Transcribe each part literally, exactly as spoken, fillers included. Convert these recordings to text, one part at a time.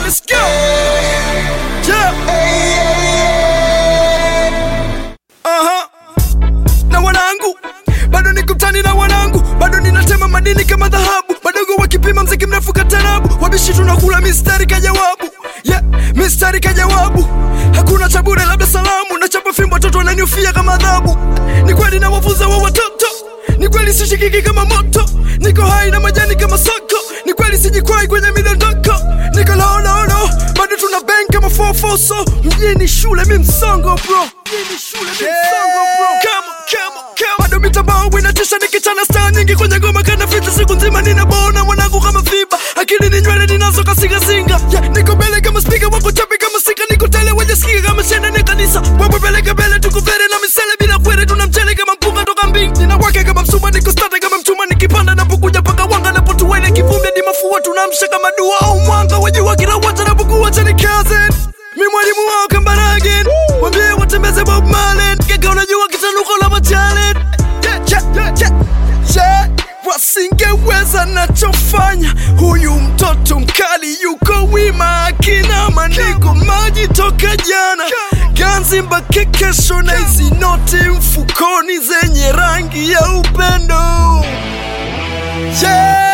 let's go. Yeah. Aha. Na wanangu bado niko mtani na wanangu, bado ninatema madini kama dhahabu, badogo wakipima mziki mrefu katarabu, wabishi tunakula mistari kajawabu. Yeah, mistari kajawabu, hakuna chabure labda salamu, na chapa fimbo watoto wananiufia kama adhabu. Ni kweli na wavuza wa watoto, ni kweli sishikiki kama moto, niko hai na majani kama soko, ni kweli sijikwai kwenye midondoko, niko low low low, bado tuna bang kama four four so, mjini shule mi msongo bro, mjini shule mi msongo bro. Come on, come on, come on. Bado mitambao winatisha nikichana star nyingi kwenye ngoma kana fita, siku nzima ninabona mwanangu kama fiba, akili ni nywele ninazo kasinga singa. Yeah, niko mbele kama speaker, wako chapi kama sika, niko tele wenye sikika kama shenda ni kanisa, wapo peleka mbele tukuvere na misele bila kwere, tunamchele kama mpunga toka mbingi, ninawake kama msuma, niko starte kama mchuma, nikipanda napokuja paka wanga napotuwele kivumbi hadi mafua, tunamsha kama dua au mwanga, wajua kila wata napokuwa chani kazen. Mi mwalimu wao Kambarage, wambie watembeze Bob Marley, keka unajua kitanuko la matalent. Yeah, yeah, yeah, yeah, yeah. Wasingeweza nachofanya, huyu mtoto mkali yuko wima, akina maniko maji toka jana, ganzi mpaka kesho, na hizi noti mfukoni zenye rangi ya upendo. Yeah.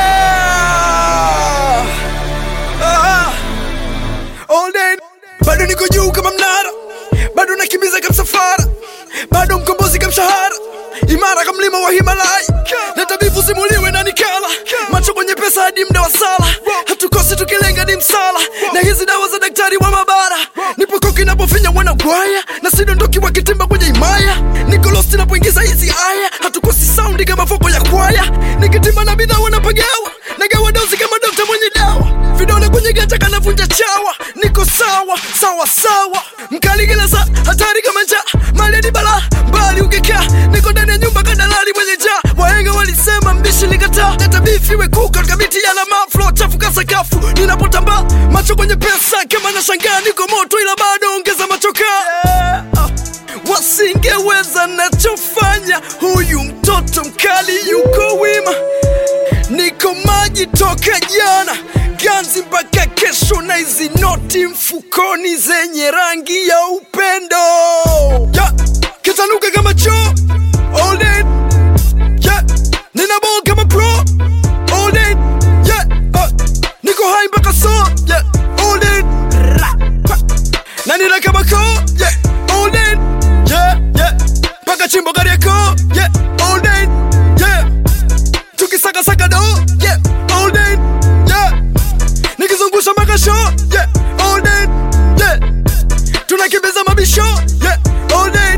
Ah. All day bado niko juu kama mnara, bado nakimbiza kama safara, bado mkombozi kama mshahara, imara kama mlima wa Himalaya, na tabibu simuliwe na nikala, macho kwenye pesa hadi mda wa sala, hatukosi tukilenga ni msala, na hizi dawa za daktari wa mabara, nipo koki napofinya wana gwaya, na sidondoki wakitimba kwenye imaya, niko lost napoingiza hizi aya, hatukosi soundi kama foko ya kwaya, nikitimba na bidhaa wanapagawa, nagawa dozi kama dokta mwenye dawa, vidole kwenye gata kanavunja chawa, niko sawa, sawa sawa, mkali kila saa, hatari kama njaa, mali hadi bala, mbali ukikaa, niko ndani ya nyumba kadalali mwenye njaa, wahenga walisema mbishi likataa, data beef iwe kuka katika miti ya lama, flow chafu kasakafu, ninapotamba, macho kwenye pesa, kama na shangaa, niko moto ila bado ongeza machoka. Yeah. Wasingeweza nachofanya, huyu mtoto mkali yuko wima, niko maji toka jana, ganzi mpaka kesho, na hizi noti mfukoni zenye rangi ya upendo. Yeah. Kitanuka kama choo all day. Yeah. Nina ball kama pro all day. Yeah. Uh. Niko high mpaka so. Yeah. All day. Na nina kama ko. Yeah. All day. Yeah. Yeah. Paka chimbo gari yako. Yeah. All day. Yeah. Tukisaka saka do. Yeah. All day. Yeah. Nikizungusha mpaka show. Yeah. All day. Yeah. Tunakimbiza mabisho. Yeah. All day.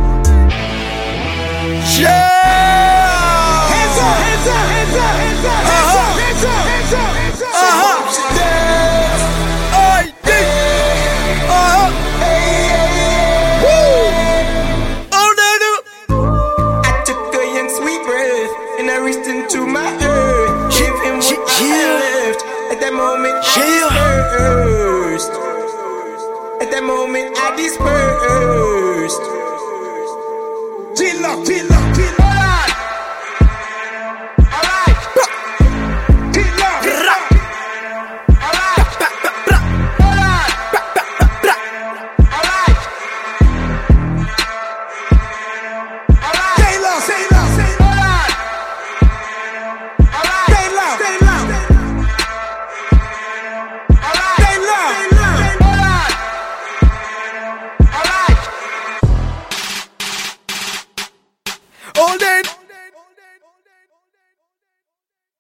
Yeah. Hands up, hands up, hands up, hands up, hands up, hands up, hands up, hands up. Uh-huh. Yeah. I did. Uh-huh. Woo. All day do. I took a young sweet breath and I reached into my earth. Give him what I had left. At that moment I dispersed. At that moment I dispersed. G-Lock, G-Lock, G-Lock. Alright. Alright. G-Lock, G-Lock. Alright. Alright. Alright. Alright. Stay low, stay low, stay low. Alright. Alright. Stay low, stay low. Alright. Stay low, stay low. Alright. Alright. All day.